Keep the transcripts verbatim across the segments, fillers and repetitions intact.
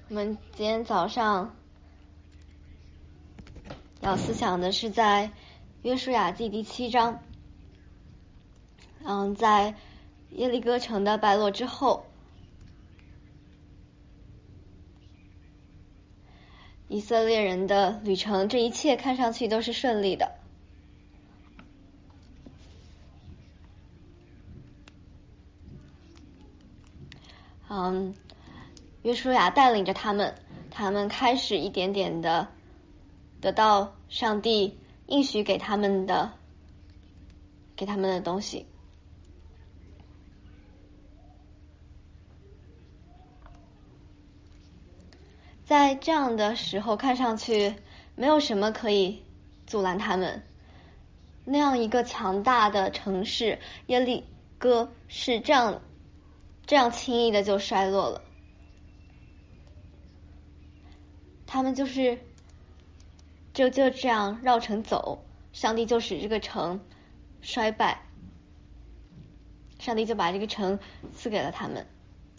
我们今天早上要思想的是在约书亚记第七章。嗯，在耶利哥城的败落之后，以色列人的旅程，这一切看上去都是顺利的。嗯，约书亚带领着他们，他们开始一点点的得到上帝应许给他们的，给他们的东西。在这样的时候，看上去没有什么可以阻拦他们。那样一个强大的城市耶利哥是这样这样轻易的就衰落了。他们就是就就这样绕城走，上帝就使这个城衰败，上帝就把这个城赐给了他们。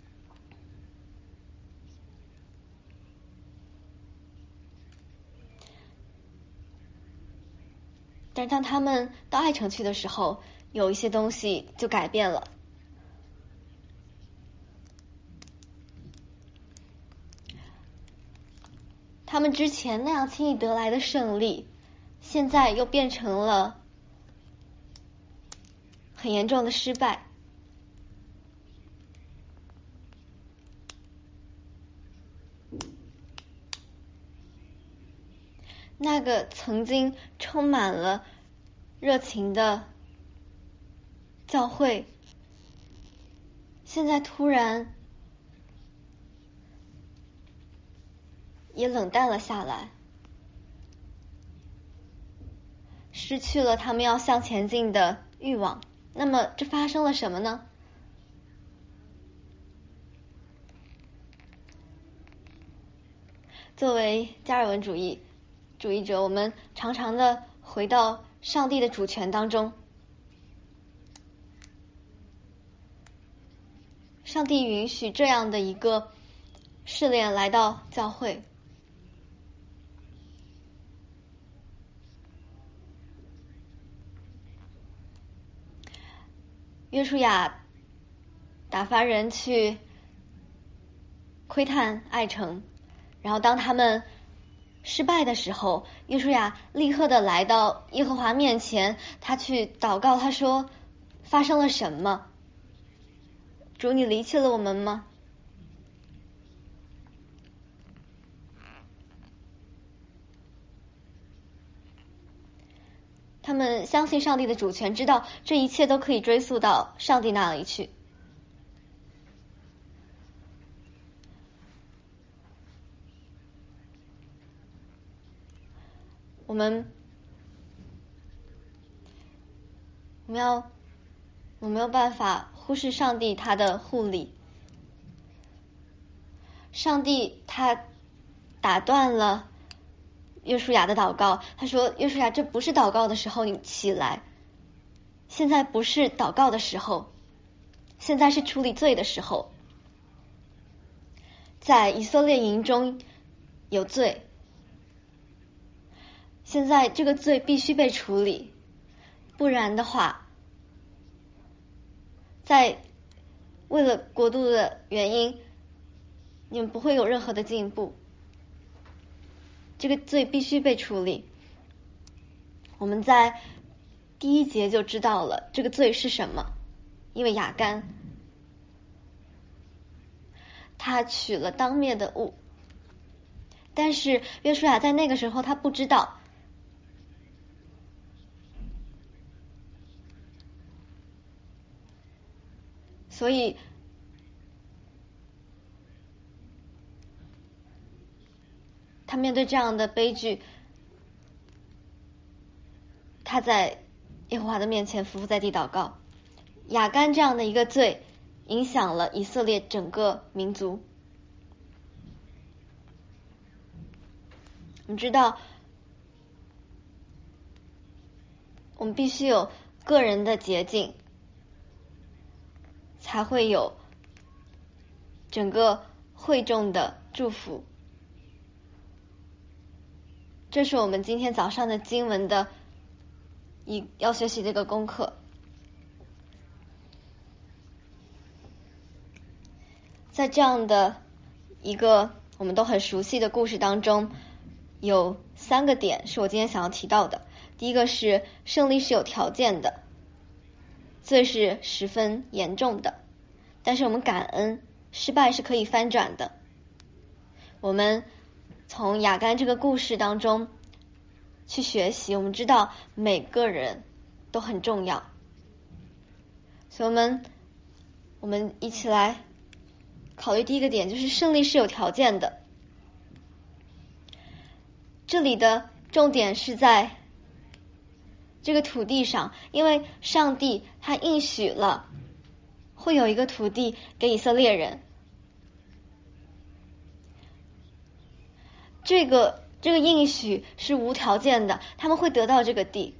但是当他们到爱城去的时候，有一些东西就改变了。他们之前那样轻易得来的胜利，现在又变成了很严重的失败。那个曾经充满了热情的教会，现在突然也冷淡了下来，失去了他们要向前进的欲望。那么这发生了什么呢？作为加尔文主义主义者，我们常常的回到上帝的主权当中。上帝允许这样的一个试炼来到教会，约书亚打发人去窥探爱城，然后当他们失败的时候，约书亚立刻的来到耶和华面前，他去祷告，他说：发生了什么？主，你离弃了我们吗？他们相信上帝的主权，知道这一切都可以追溯到上帝那里去。我们我们要我没有办法忽视上帝他的护理。上帝他打断了约书亚的祷告，他说：约书亚，这不是祷告的时候，你起来。现在不是祷告的时候，现在是处理罪的时候。在以色列营中有罪，现在这个罪必须被处理，不然的话，在为了国度的原因，你们不会有任何的进步。这个罪必须被处理。我们在第一节就知道了这个罪是什么，因为亚干他取了当灭的物，但是约书亚在那个时候他不知道，所以他面对这样的悲剧，他在耶和华的面前匍匐在地祷告。亚干这样的一个罪影响了以色列整个民族。我们知道我们必须有个人的洁净，才会有整个惠众的祝福。这是我们今天早上的经文的一要学习这个功课。在这样的一个我们都很熟悉的故事当中，有三个点是我今天想要提到的。第一个是胜利是有条件的，罪是十分严重的，但是我们感恩，失败是可以翻转的。我们从雅干这个故事当中去学习，我们知道每个人都很重要，所以我们我们一起来考虑第一个点，就是胜利是有条件的。这里的重点是在这个土地上，因为上帝他应许了会有一个土地给以色列人，这个这个应许是无条件的，他们会得到这个地。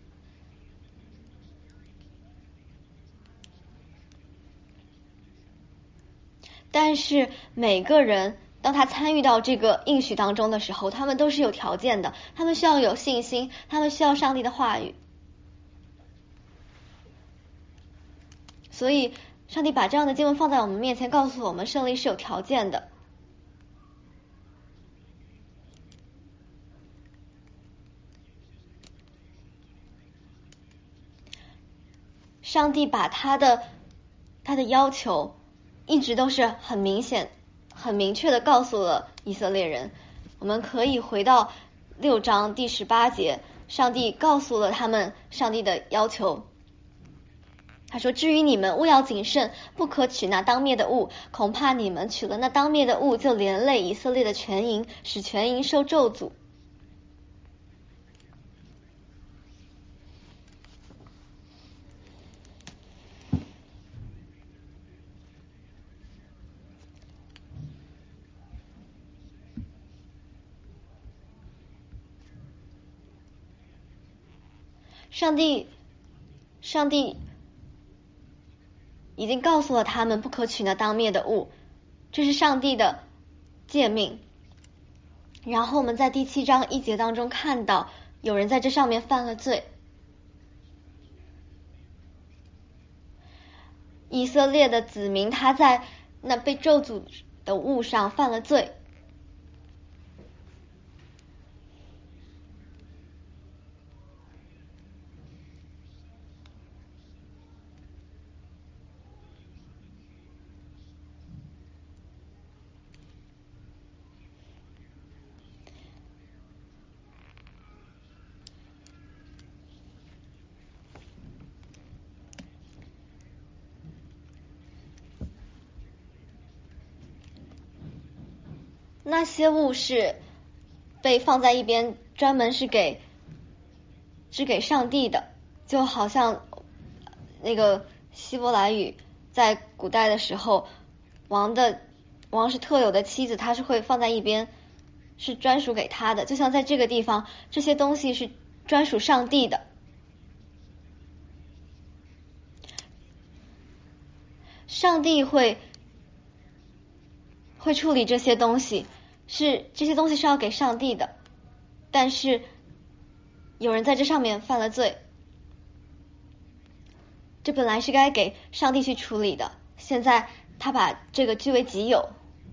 但是每个人当他参与到这个应许当中的时候，他们都是有条件的，他们需要有信心，他们需要上帝的话语。所以上帝把这样的经文放在我们面前，告诉我们胜利是有条件的。上帝把他的他的要求一直都是很明显很明确的告诉了以色列人。我们可以回到六章第十八节，上帝告诉了他们上帝的要求。他说，至于你们，务要谨慎，不可取那当灭的物，恐怕你们取了那当灭的物，就连累以色列的全营，使全营受咒诅。上帝上帝已经告诉了他们不可取那当灭的物，这是上帝的诫命。然后我们在第七章一节当中看到有人在这上面犯了罪，以色列的子民他在那被咒诅的物上犯了罪。那些物是被放在一边，专门是给是给上帝的，就好像那个希伯来语在古代的时候，王的王是特有的妻子，他是会放在一边，是专属给他的。就像在这个地方，这些东西是专属上帝的。上帝会会处理这些东西，是这些东西是要给上帝的，但是有人在这上面犯了罪，这本来是该给上帝去处理的，现在他把这个据为己有。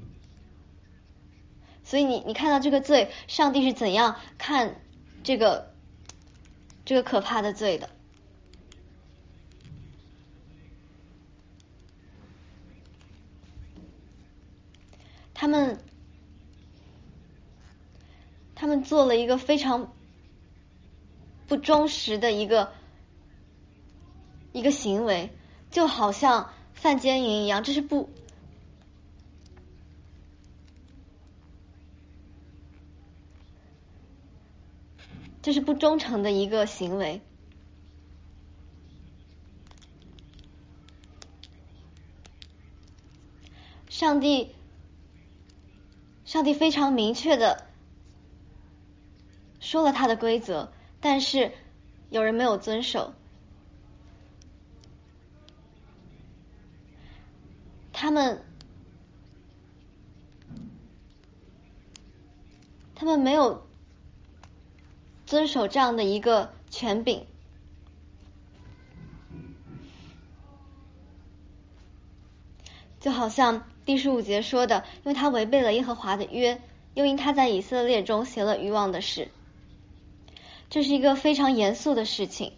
所以你你看到这个罪，上帝是怎样看这个这个可怕的罪的。他们他们做了一个非常不忠实的一个一个行为，就好像犯奸淫一样，这是不这是不忠诚的一个行为。上帝上帝非常明确的说了他的规则，但是有人没有遵守。他们他们没有遵守这样的一个权柄，就好像第十五节说的，因为他违背了耶和华的约，又因他在以色列中行了愚妄的事。这是一个非常严肃的事情。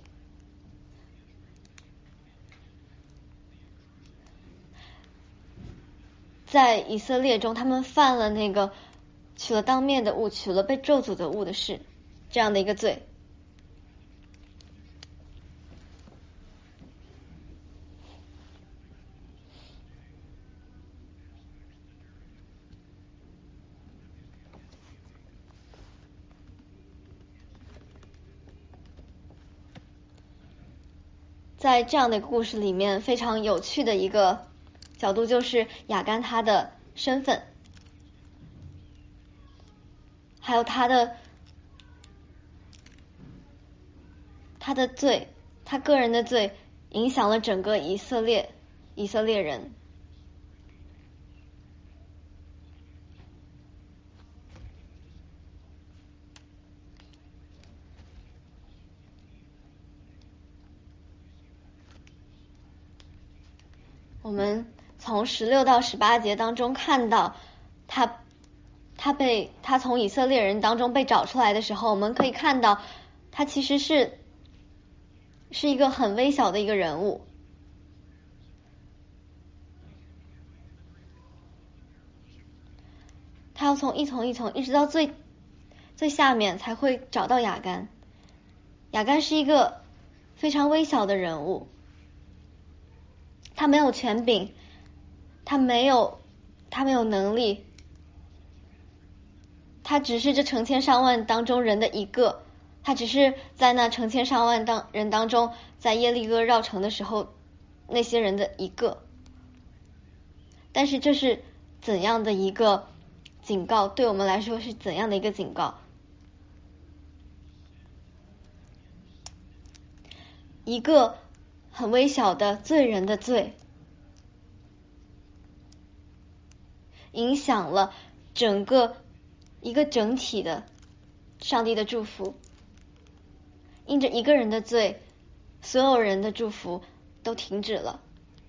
在以色列中，他们犯了那个取了当面的物，取了被咒诅的物的事，这样的一个罪。在这样的故事里面，非常有趣的一个角度就是亚干他的身份，还有他的他的罪，他个人的罪影响了整个以色列以色列人。我们从十六到十八节当中看到他他被他从以色列人当中被找出来的时候，我们可以看到他其实是是一个很微小的一个人物。他要从一丛一丛一直到最最下面才会找到亚干。亚干是一个非常微小的人物，他没有权柄，他没有他没有能力，他只是这成千上万当中人的一个，他只是在那成千上万当人当中，在耶利哥绕城的时候那些人的一个。但是这是怎样的一个警告，对我们来说是怎样的一个警告？一个很微小的罪人的罪，影响了整个一个整体的上帝的祝福。因着一个人的罪，所有人的祝福都停止了。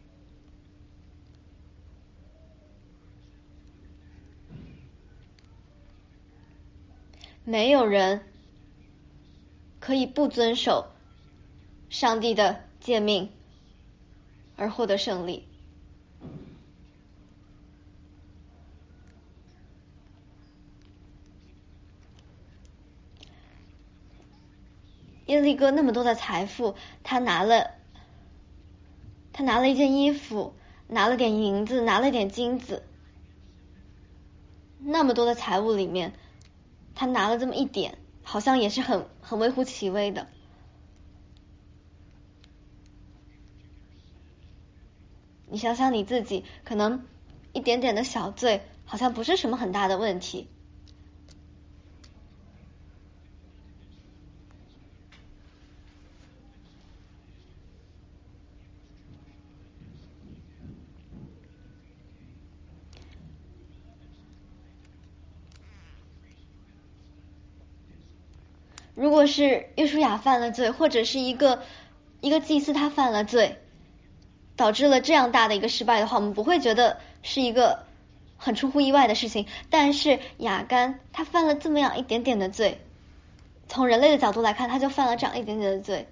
没有人可以不遵守上帝的诫命而获得胜利。耶利哥那么多的财富，他拿了他拿了一件衣服，拿了点银子，拿了点金子，那么多的财物里面，他拿了这么一点，好像也是很很微乎其微的。你想想你自己，可能一点点的小罪，好像不是什么很大的问题。如果是约书亚犯了罪，或者是一个一个祭司他犯了罪，导致了这样大的一个失败的话，我们不会觉得是一个很出乎意外的事情。但是亚干他犯了这么样一点点的罪，从人类的角度来看，他就犯了这样一点点的罪，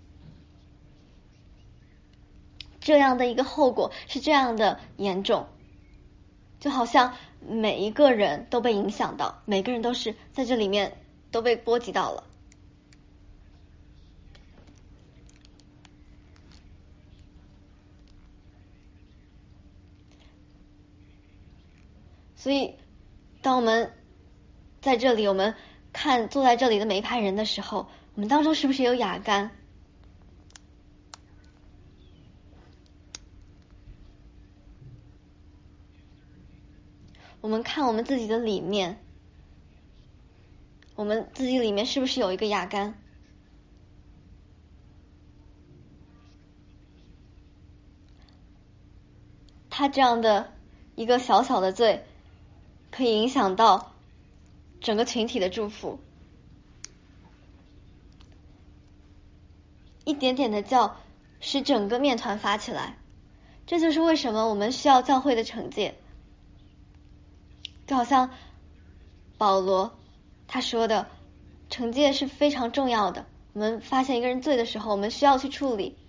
这样的一个后果是这样的严重，就好像每一个人都被影响到，每个人都是在这里面都被波及到了。所以当我们在这里，我们看坐在这里的每一排人的时候，我们当中是不是有亚干？我们看我们自己的里面，我们自己里面是不是有一个亚干？他这样的一个小小的罪，可以影响到整个群体的祝福。一点点的酵使整个面团发起来，这就是为什么我们需要教会的惩戒。就好像保罗他说的，惩戒是非常重要的。我们发现一个人罪的时候，我们需要去处理。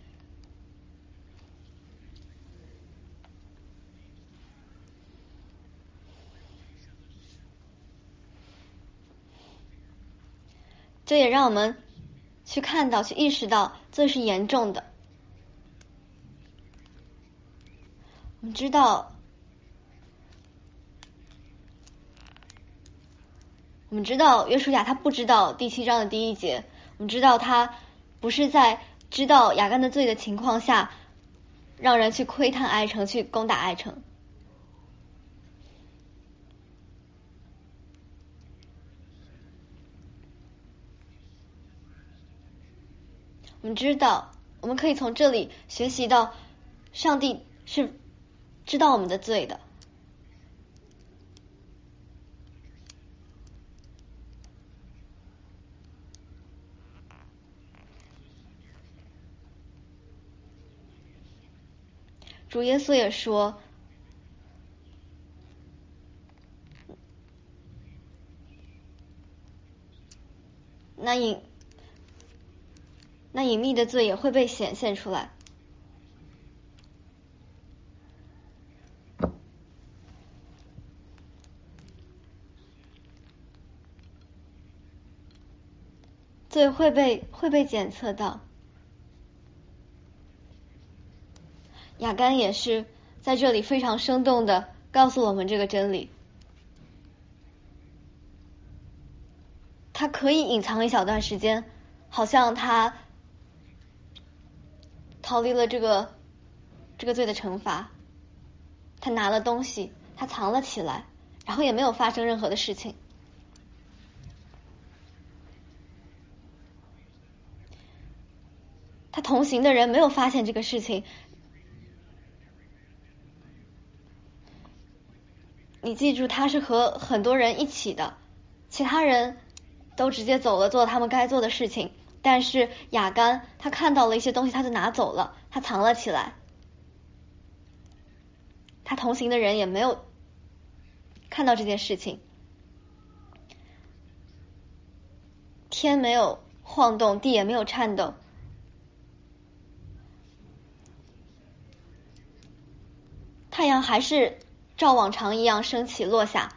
这也让我们去看到、去意识到这是严重的。我们知道，我们知道约书亚他不知道第七章的第一节，我们知道他不是在知道亚干的罪的情况下，让人去窥探爱城，去攻打爱城。我们知道，我们可以从这里学习到，上帝是知道我们的罪的。主耶稣也说，那隐那隐秘的罪也会被显现出来。罪会被会被检测到。亚干也是在这里非常生动的告诉我们这个真理。他可以隐藏一小段时间，好像他逃离了这个这个罪的惩罚，他拿了东西，他藏了起来，然后也没有发生任何的事情。他同行的人没有发现这个事情。你记住，他是和很多人一起的，其他人都直接走了，做了他们该做的事情。但是亚干他看到了一些东西，他就拿走了，他藏了起来。他同行的人也没有看到这件事情。天没有晃动，地也没有颤抖，太阳还是照往常一样升起落下，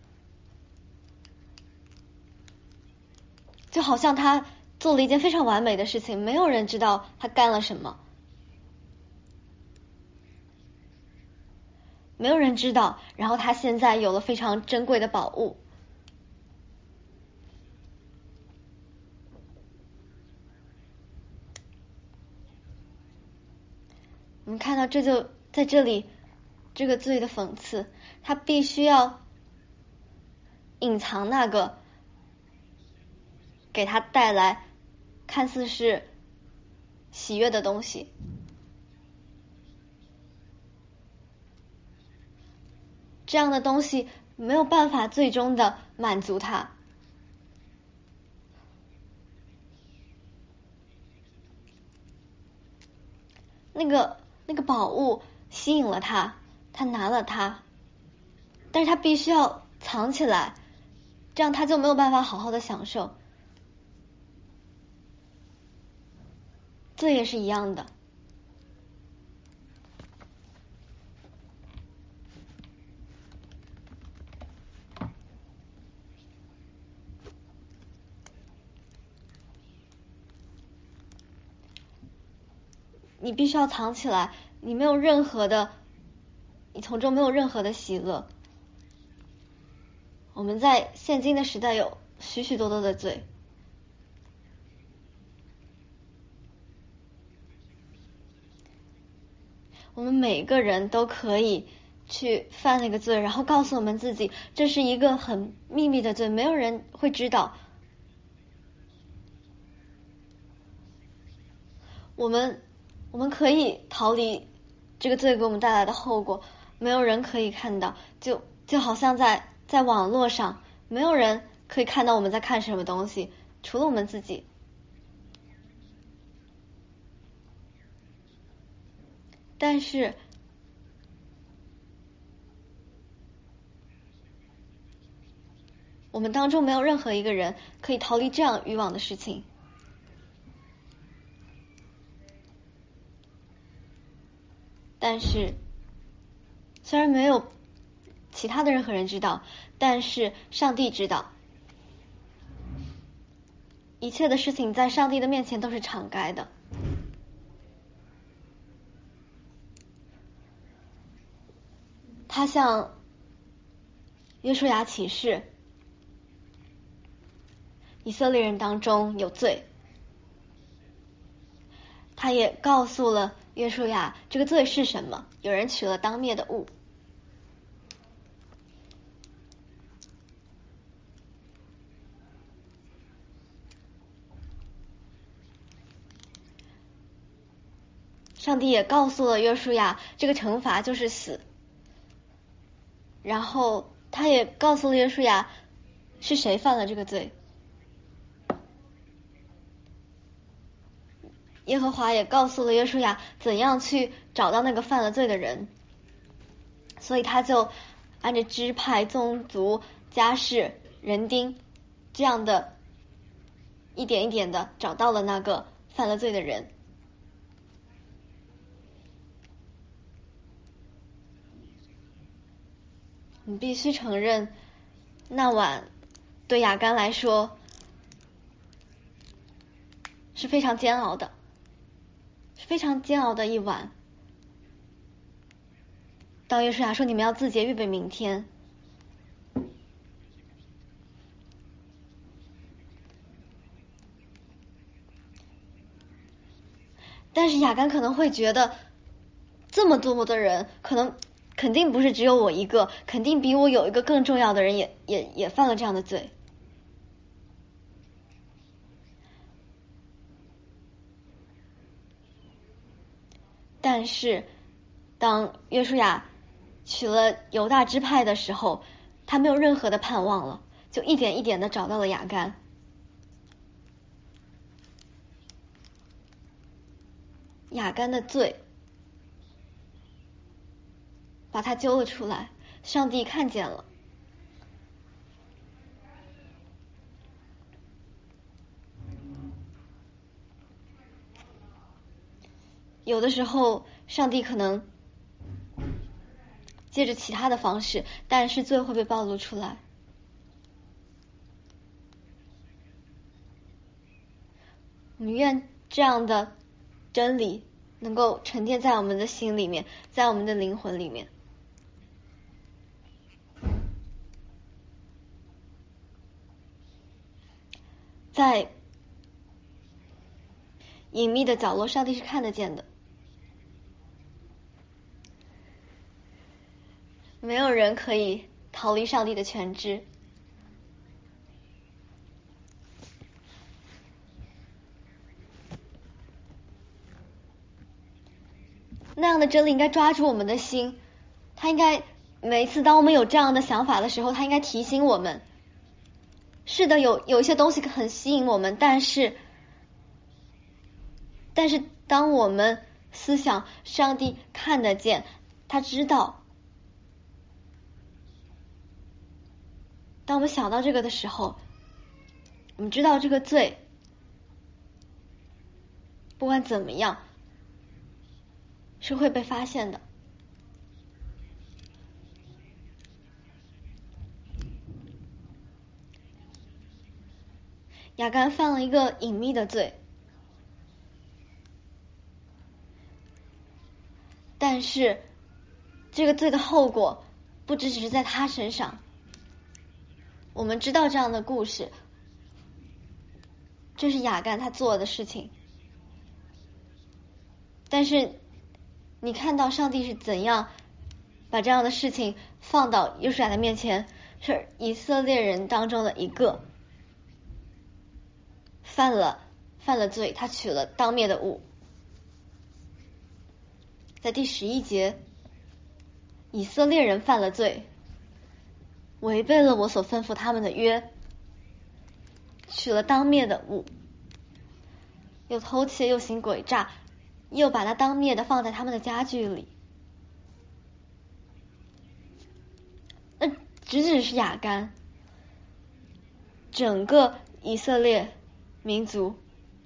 就好像他做了一件非常完美的事情，没有人知道他干了什么，没有人知道，然后他现在有了非常珍贵的宝物。我们看到这就在这里，这个罪的讽刺，他必须要隐藏那个给他带来看似是喜悦的东西。这样的东西没有办法最终的满足他。那个那个宝物吸引了他，他拿了它，但是他必须要藏起来，这样他就没有办法好好的享受。罪也是一样的。你必须要藏起来，你没有任何的，你从中没有任何的喜乐。我们在现今的时代有许许多多的罪，我们每个人都可以去犯那个罪，然后告诉我们自己，这是一个很秘密的罪，没有人会知道。我们我们可以逃离这个罪给我们带来的后果，没有人可以看到，就就好像在在网络上，没有人可以看到我们在看什么东西，除了我们自己。但是我们当中没有任何一个人可以逃离这样渔网的事情。但是虽然没有其他的任何人知道，但是上帝知道，一切的事情在上帝的面前都是敞开的。他向约书亚启示，以色列人当中有罪，他也告诉了约书亚这个罪是什么，有人取了当灭的物。上帝也告诉了约书亚，这个惩罚就是死。然后他也告诉了约书亚，是谁犯了这个罪。耶和华也告诉了约书亚，怎样去找到那个犯了罪的人。所以他就按着支派、宗族、家世、人丁这样的一点一点的找到了那个犯了罪的人。你必须承认，那晚对亚干来说是非常煎熬的，是非常煎熬的一晚。当约书亚说你们要自洁预备明天，但是亚干可能会觉得，这么多的人，可能肯定不是只有我一个，肯定比我有一个更重要的人也也也犯了这样的罪。但是当约书亚取了犹大支派的时候，他没有任何的盼望了，就一点一点的找到了亚干。亚干的罪把他揪了出来，上帝看见了。有的时候上帝可能借着其他的方式，但是罪会被暴露出来。我们愿这样的真理能够沉淀在我们的心里面，在我们的灵魂里面。在隐秘的角落，上帝是看得见的，没有人可以逃离上帝的全知。那样的真理应该抓住我们的心，他应该每一次当我们有这样的想法的时候，他应该提醒我们，是的，有有一些东西很吸引我们，但是但是当我们思想上帝看得见，他知道，当我们想到这个的时候，我们知道这个罪不管怎么样是会被发现的。亚干犯了一个隐秘的罪，但是这个罪的后果不只只是在他身上。我们知道这样的故事，这是亚干他做的事情，但是你看到上帝是怎样把这样的事情放到约书亚的面前，是以色列人当中的一个犯了犯了罪，他取了当灭的物。在第十一节，以色列人犯了罪，违背了我所吩咐他们的约， 取了当灭的物，又偷窃又行诡诈，又把那当灭的放在他们的家具里。那只只是亚干，整个以色列民族，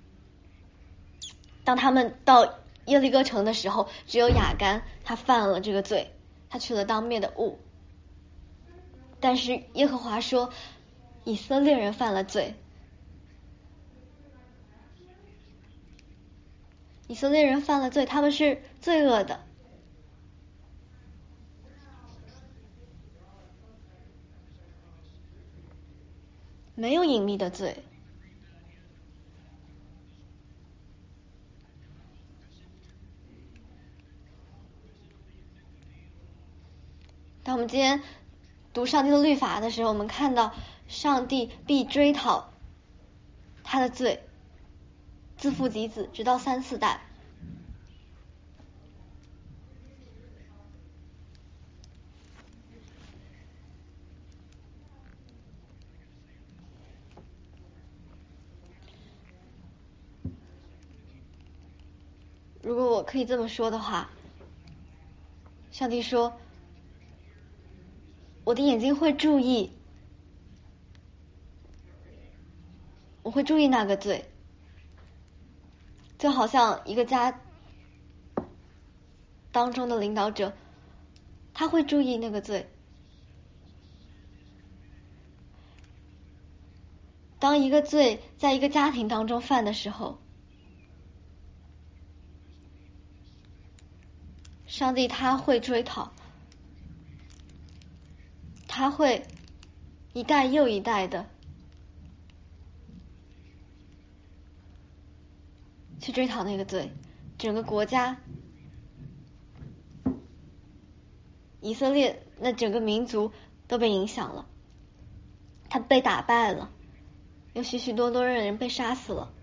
当他们到耶利哥城的时候，只有亚干他犯了这个罪，他取了当灭的物。但是耶和华说，以色列人犯了罪，以色列人犯了罪，他们是罪恶的。没有隐秘的罪。当我们今天读上帝的律法的时候，我们看到上帝必追讨他的罪，自父及子，直到三四代。如果我可以这么说的话，上帝说，我的眼睛会注意，我会注意那个罪，就好像一个家当中的领导者，他会注意那个罪。当一个罪在一个家庭当中犯的时候，上帝他会追讨，他会一代又一代的去追讨那个罪，整个国家以色列那整个民族都被影响了，他被打败了，有许许多多的人被杀死了。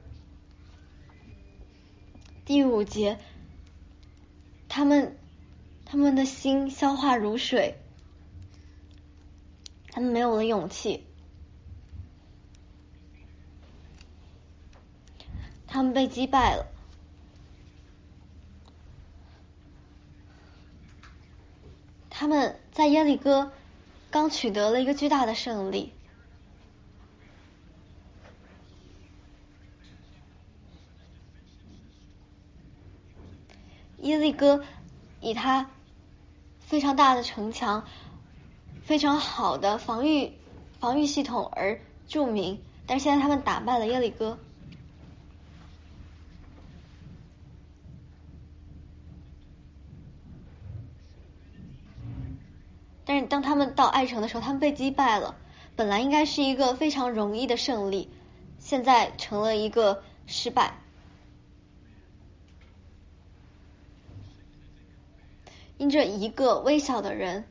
第五节，他们他们的心消化如水，他们没有了勇气，他们被击败了。他们在耶利哥刚取得了一个巨大的胜利，耶利哥以他非常大的城墙、非常好的防御防御系统而著名，但是现在他们打败了耶利哥。但是当他们到爱城的时候，他们被击败了。本来应该是一个非常容易的胜利，现在成了一个失败。因这一个微小的人，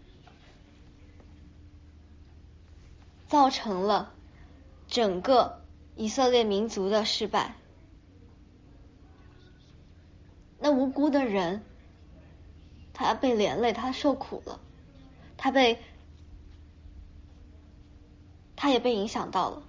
造成了整个以色列民族的失败。那无辜的人，他被连累，他受苦了，他被他也被影响到了。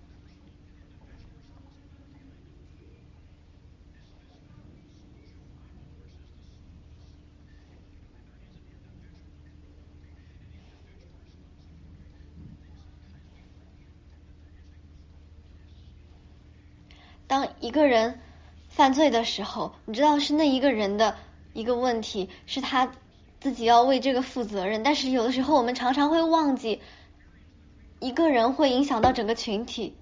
当一个人犯罪的时候，你知道是那一个人的一个问题，是他自己要为这个负责任，但是有的时候我们常常会忘记，一个人会影响到整个群体。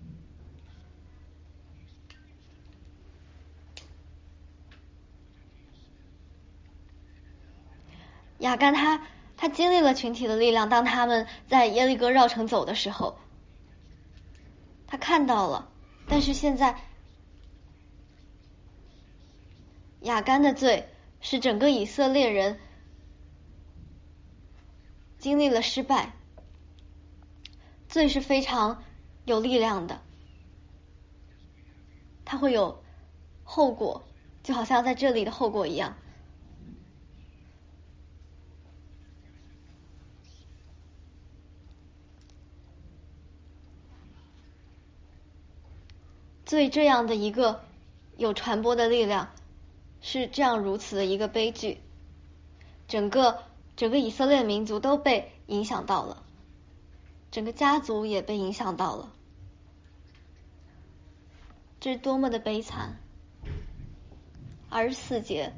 亚干他他经历了群体的力量，当他们在耶利哥绕城走的时候，他看到了，但是现在亚干的罪使整个以色列人经历了失败。罪是非常有力量的，它会有后果，就好像在这里的后果一样。 罪这样的一个有传播的力量，是这样如此的一个悲剧，整个整个以色列民族都被影响到了，整个家族也被影响到了，这是多么的悲惨。二十四节，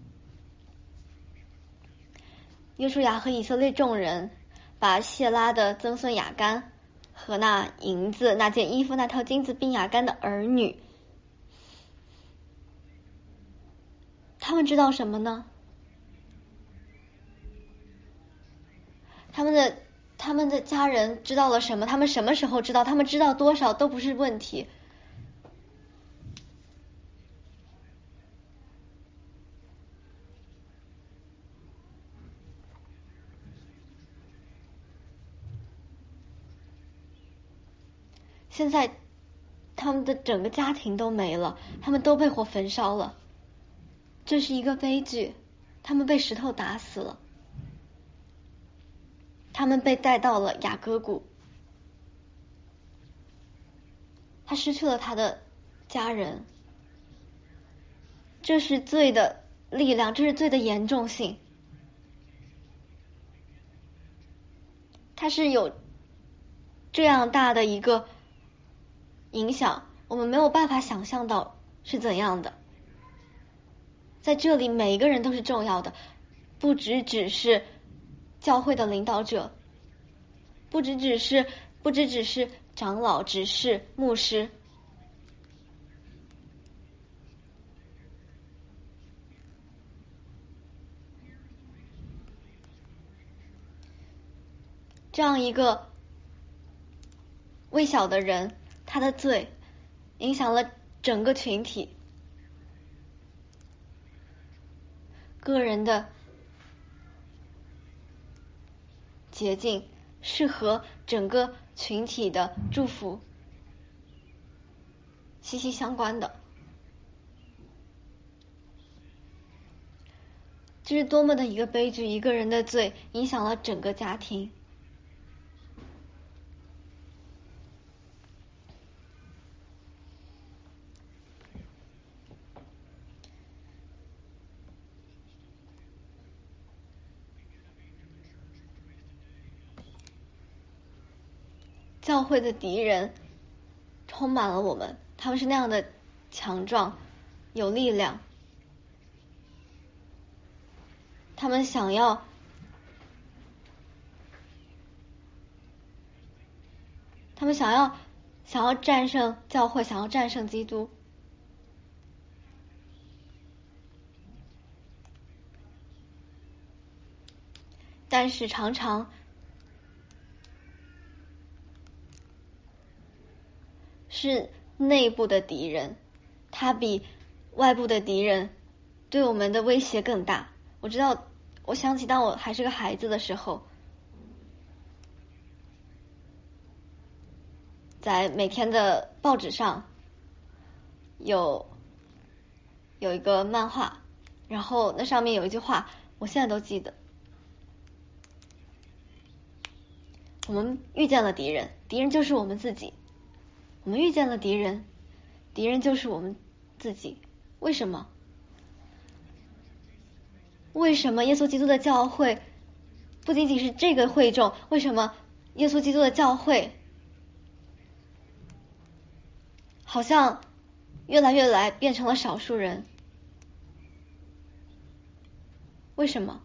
约书亚和以色列众人把谢拉的曾孙雅干和那银子、那件衣服、那套金子，并雅干的儿女，他们知道什么呢？他们的他们的家人知道了什么？他们什么时候知道？他们知道多少都不是问题。现在他们的整个家庭都没了，他们都被火焚烧了，这是一个悲剧。他们被石头打死了，他们被带到了雅各谷，他失去了他的家人，这是罪的力量，这是罪的严重性，它是有这样大的一个影响，我们没有办法想象到是怎样的。在这里每一个人都是重要的，不只只是教会的领导者，不只只是不只只是长老、执事、牧师，这样一个微小的人，他的罪影响了整个群体，个人的捷径是和整个群体的祝福息息相关的。这是多么的一个悲剧，一个人的罪影响了整个家庭。教会的敌人充满了我们，他们是那样的强壮有力量，他们想要他们想要想要战胜教会，想要战胜基督，但是常常是内部的敌人，他比外部的敌人对我们的威胁更大。我知道，我想起当我还是个孩子的时候，在每天的报纸上有有一个漫画，然后那上面有一句话，我现在都记得：我们遇见了敌人，敌人就是我们自己。我们遇见了敌人，敌人就是我们自己。为什么？为什么耶稣基督的教会不仅仅是这个会众？为什么耶稣基督的教会好像越来越来变成了少数人？为什么？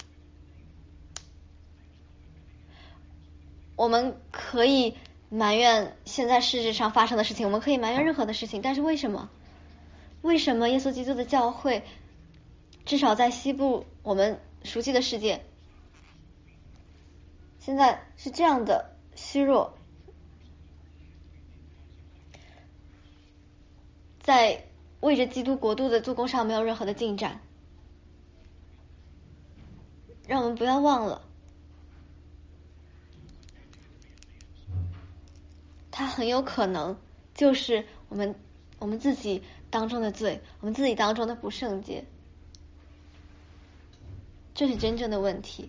我们可以埋怨现在世界上发生的事情，我们可以埋怨任何的事情，但是为什么？为什么耶稣基督的教会，至少在西部我们熟悉的世界，现在是这样的虚弱，在为着基督国度的做工上没有任何的进展？让我们不要忘了，它很有可能就是我们我们自己当中的罪，我们自己当中的不圣洁，这是真正的问题。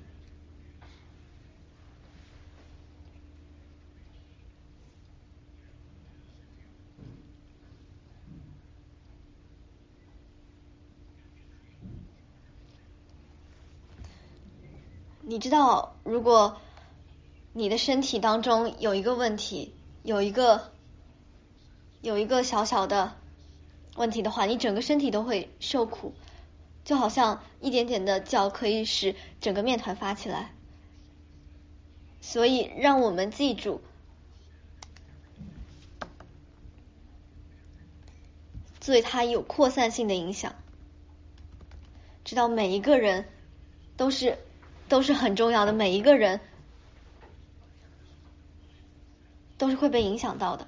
你知道，如果你的身体当中有一个问题，有一个有一个小小的问题的话，你整个身体都会受苦，就好像一点点的酵可以使整个面团发起来。所以让我们记住，罪它有扩散性的影响，知道每一个人都是都是很重要的，每一个人都是会被影响到的。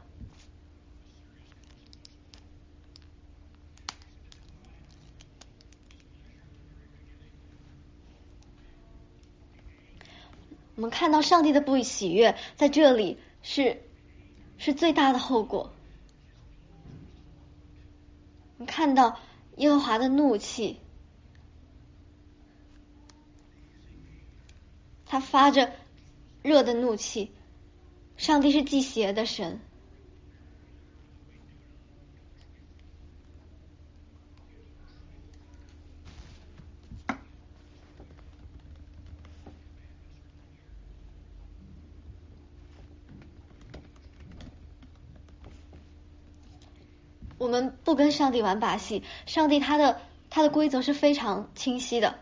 我们看到上帝的不喜悦在这里是是最大的后果。我们看到耶和华的怒气，他发着热的怒气。上帝是忌邪的神，我们不跟上帝玩把戏，上帝他的他的规则是非常清晰的。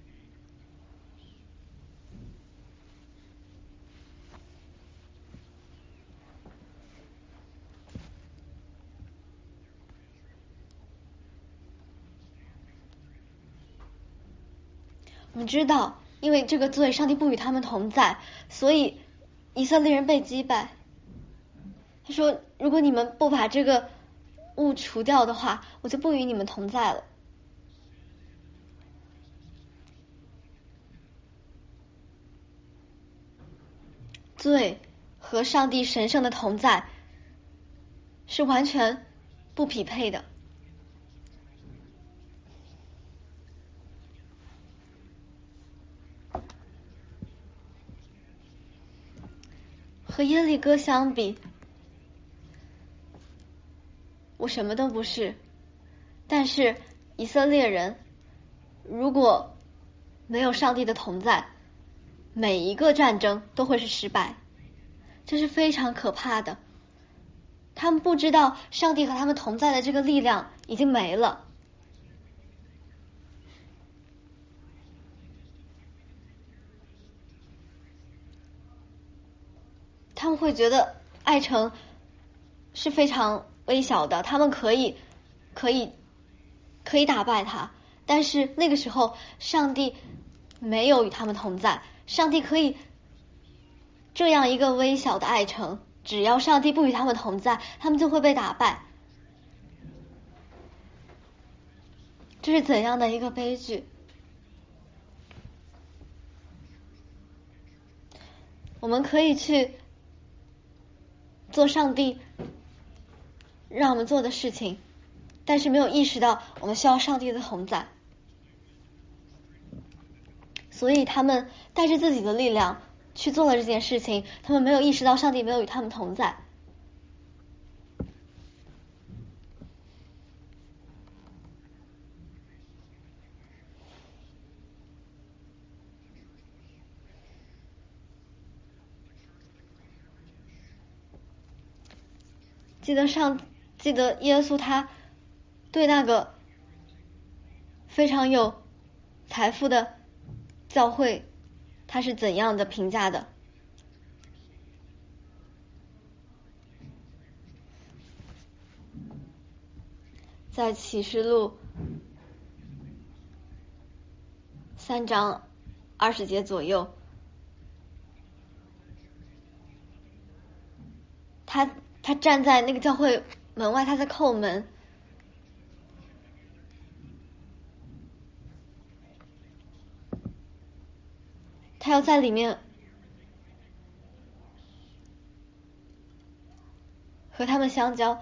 我们知道，因为这个罪，上帝不与他们同在，所以以色列人被击败。他说，如果你们不把这个物除掉的话，我就不与你们同在了。罪和上帝神圣的同在是完全不匹配的。和耶利哥相比，我什么都不是。但是以色列人如果没有上帝的同在，每一个战争都会是失败，这是非常可怕的。他们不知道上帝和他们同在的这个力量已经没了。他们会觉得爱城是非常微小的，他们可以可以可以打败他，但是那个时候上帝没有与他们同在。上帝可以这样一个微小的爱城，只要上帝不与他们同在，他们就会被打败。这是怎样的一个悲剧？我们可以去做上帝让我们做的事情，但是没有意识到我们需要上帝的同在，所以他们带着自己的力量去做了这件事情，他们没有意识到上帝没有与他们同在。记得上记得耶稣他对那个非常有财富的教会他是怎样的评价的？在启示录三章二十节左右，他他站在那个教会门外，他在叩门。他要在里面和他们相交。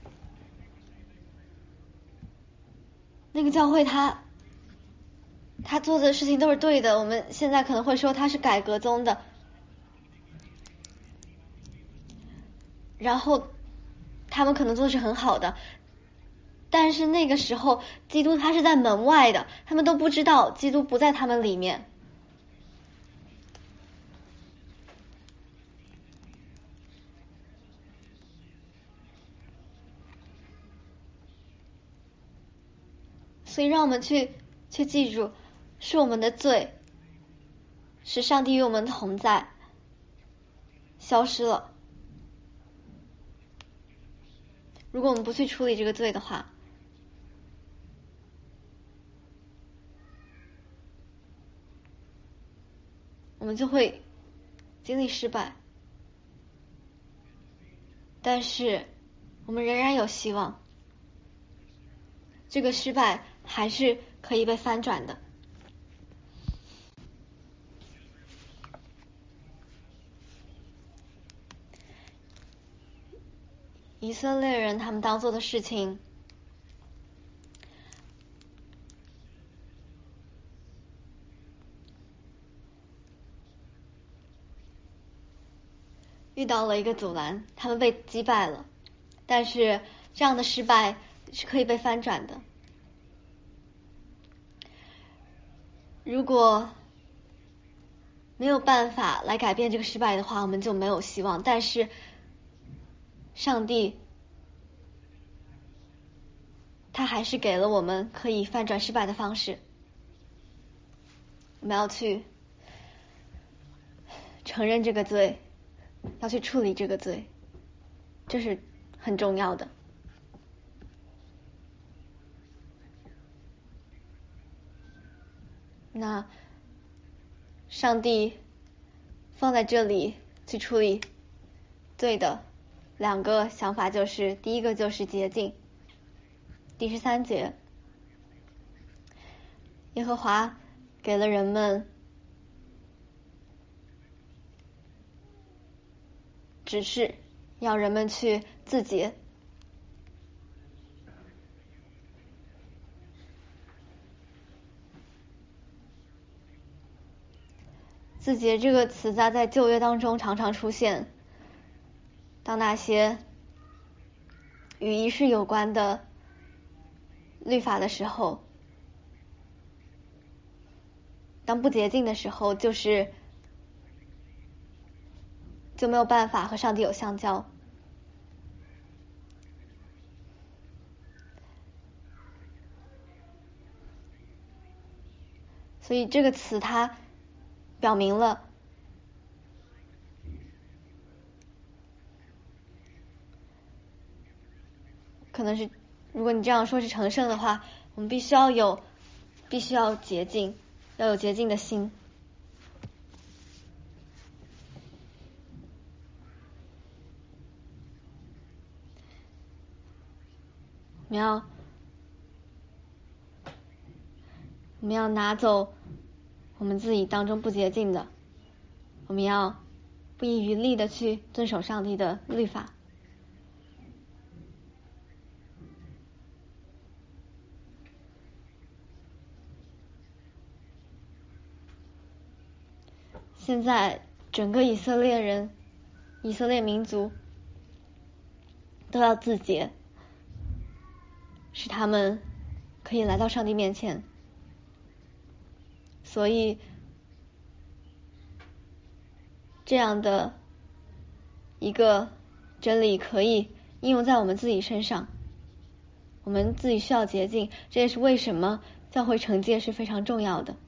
那个教会他他做的事情都是对的，我们现在可能会说他是改革宗的，然后他们可能做的是很好的，但是那个时候基督他是在门外的，他们都不知道基督不在他们里面。 所以让我们去去记住，是我们的罪，使上帝与我们同在，消失了。如果我们不去处理这个罪的话，我们就会经历失败。但是我们仍然有希望，这个失败还是可以被翻转的。以色列人他们当做的事情，遇到了一个阻拦，他们被击败了。但是这样的失败是可以被翻转的。如果没有办法来改变这个失败的话，我们就没有希望。但是上帝他还是给了我们可以翻转失败的方式。我们要去承认这个罪，要去处理这个罪，这是很重要的。那上帝放在这里去处理罪的两个想法，就是第一个就是洁净。第十三节，耶和华给了人们指示，要人们去自洁。自洁这个词在在旧约当中常常出现，当那些与仪式有关的律法的时候，当不洁净的时候，就是就没有办法和上帝有相交。所以这个词它表明了可能是，如果你这样说是成圣的话，我们必须要有必须要洁净，要有洁净的心。我们要我们要拿走我们自己当中不洁净的，我们要不遗余力的去遵守上帝的律法。现在整个以色列人以色列民族都要自洁，使他们可以来到上帝面前。所以这样的一个真理可以应用在我们自己身上，我们自己需要洁净，这也是为什么教会惩戒是非常重要的。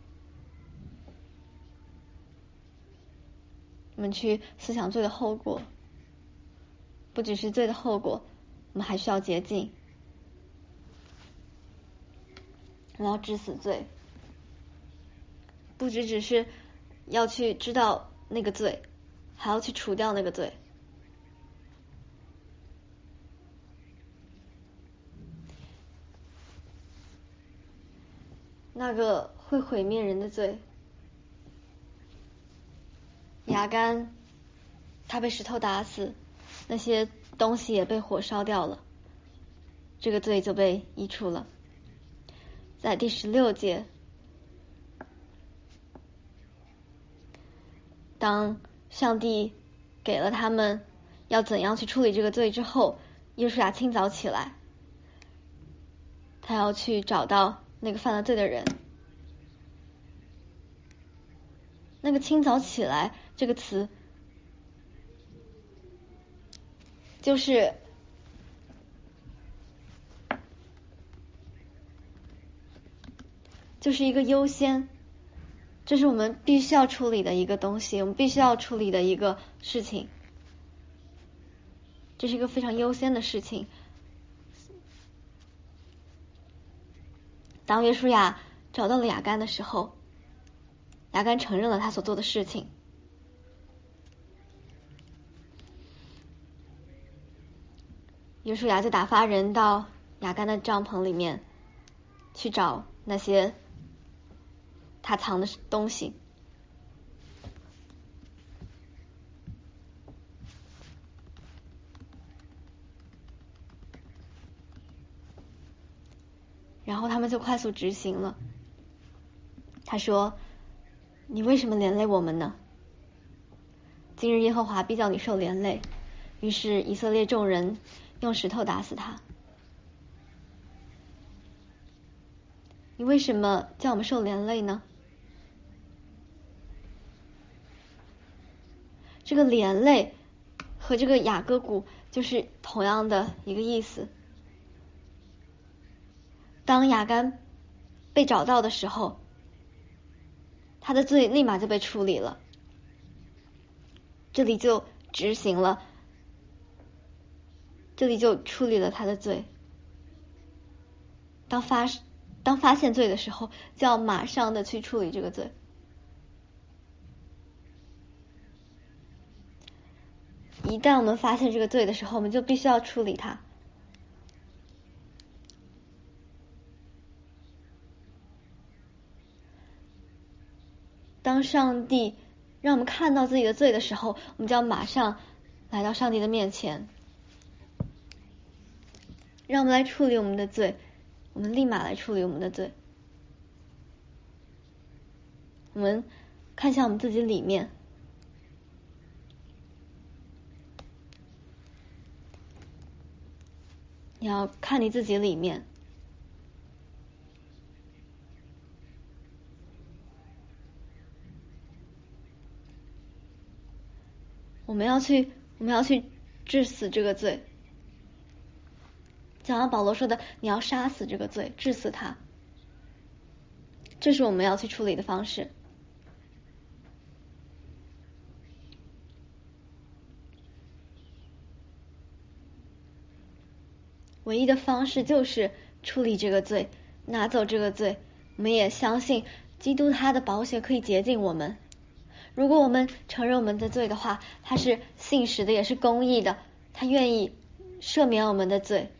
我们去思想罪的后果，不只是罪的后果，我们还需要洁净。我们要治死罪，不只只是要去知道那个罪，还要去除掉那个罪。那个会毁灭人的罪，亚干他被石头打死，那些东西也被火烧掉了，这个罪就被移除了。在第十六节，当上帝给了他们要怎样去处理这个罪之后，约书亚清早起来，他要去找到那个犯了罪的人。那个清早起来这个词，就是就是一个优先，这是我们必须要处理的一个东西，我们必须要处理的一个事情，这是一个非常优先的事情。当约书亚找到了亚干的时候，亚干承认了他所做的事情。约书亚就打发人到亚干的帐篷里面去找那些他藏的东西。然后他们就快速执行了。他说：你为什么连累我们呢？今日耶和华必叫你受连累。于是以色列众人用石头打死他。你为什么叫我们受连累呢？这个连累和这个雅各谷就是同样的一个意思。当亚干被找到的时候，他的罪立马就被处理了，这里就执行了，这里就处理了他的罪。当发当发现罪的时候，就要马上的去处理这个罪。一旦我们发现这个罪的时候，我们就必须要处理它。当上帝让我们看到自己的罪的时候，我们就要马上来到上帝的面前，让我们来处理我们的罪，我们立马来处理我们的罪。我们看向我们自己里面，你要看你自己里面。我们要去，我们要去治死这个罪。就像保罗说的，你要杀死这个罪，治死它。这是我们要去处理的方式。唯一的方式就是处理这个罪，拿走这个罪。我们也相信基督他的宝血可以洁净我们。如果我们承认我们的罪的话，他是信实的，也是公义的，他愿意赦免我们的罪。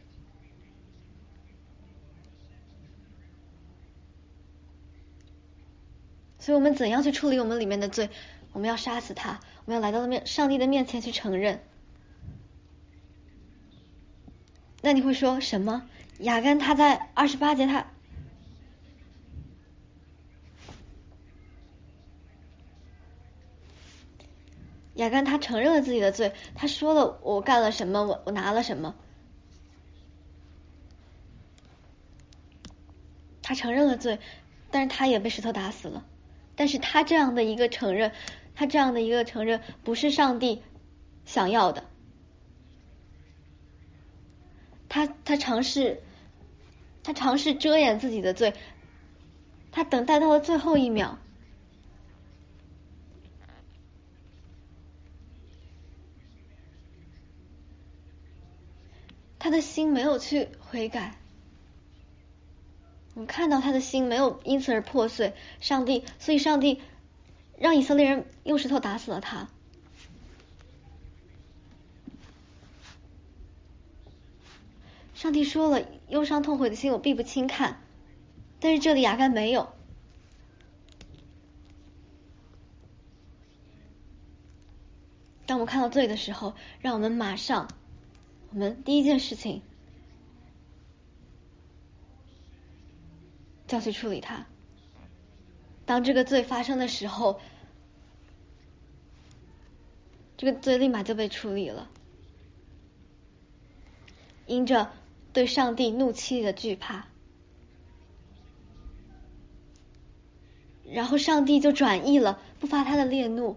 所以我们怎样去处理我们里面的罪？我们要杀死他，我们要来到面上帝的面前去承认。那你会说什么？亚干他在二十八节他亚干他承认了自己的罪，他说了我干了什么，我我拿了什么，他承认了罪，但是他也被石头打死了。但是他这样的一个承认，他这样的一个承认不是上帝想要的。他他尝试他尝试遮掩自己的罪，他等待到了最后一秒。他的心没有去悔改，我们看到他的心没有因此而破碎，上帝，所以上帝让以色列人用石头打死了他。上帝说了，忧伤痛悔的心我必不轻看，但是这里亚干没有。当我们看到罪的时候，让我们马上，我们第一件事情就要去处理它。当这个罪发生的时候，这个罪立马就被处理了。因着对上帝怒气的惧怕，然后上帝就转意了，不发他的烈怒，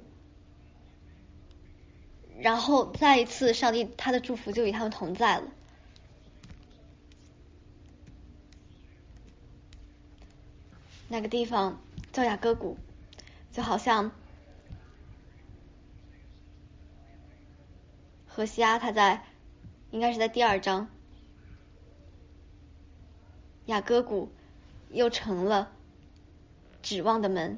然后再一次上帝他的祝福就与他们同在了。 那个地方叫雅各谷，就好像何西阿他在应该是在第二章，雅各谷又成了指望的门。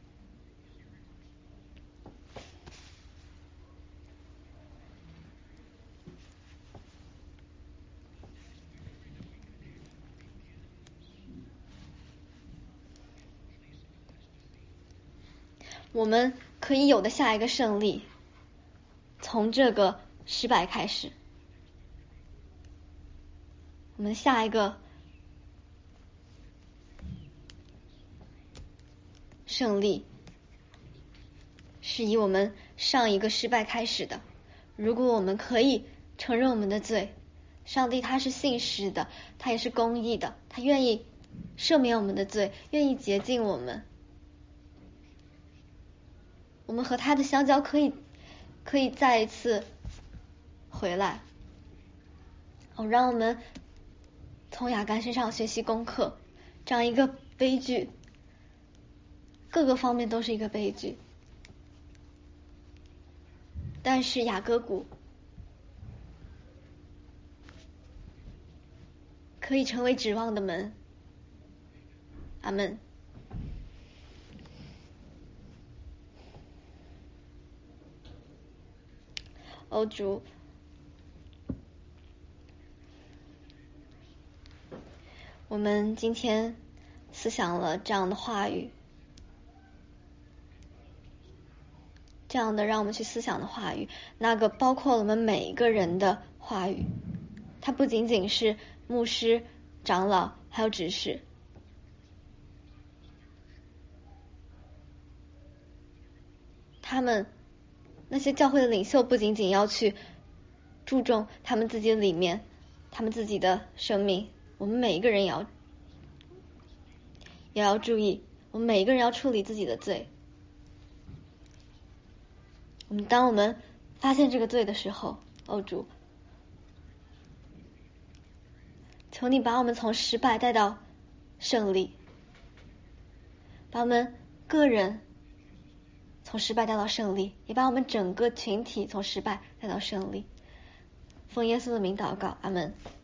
我们可以有的下一个胜利，从这个失败开始。我们下一个胜利是以我们上一个失败开始的。如果我们可以承认我们的罪，上帝他是信实的，他也是公义的，他愿意赦免我们的罪，愿意洁净我们。我们和他的相交可以可以再一次回来。哦，让我们从亚干身上学习功课，这样一个悲剧，各个方面都是一个悲剧。但是雅各谷可以成为指望的门。阿们。哦主，我们今天思想了这样的话语，这样的让我们去思想的话语，那个包括了我们每一个人的话语，它不仅仅是牧师、长老还有执事，他们那些教会的领袖不仅仅要去注重他们自己的里面，他们自己的生命，我们每一个人也要也要注意，我们每一个人要处理自己的罪。我们当我们发现这个罪的时候，哦主，求你把我们从失败带到胜利，把我们个人从失败带到胜利，也把我们整个群体从失败带到胜利。奉耶稣的名祷告，阿们。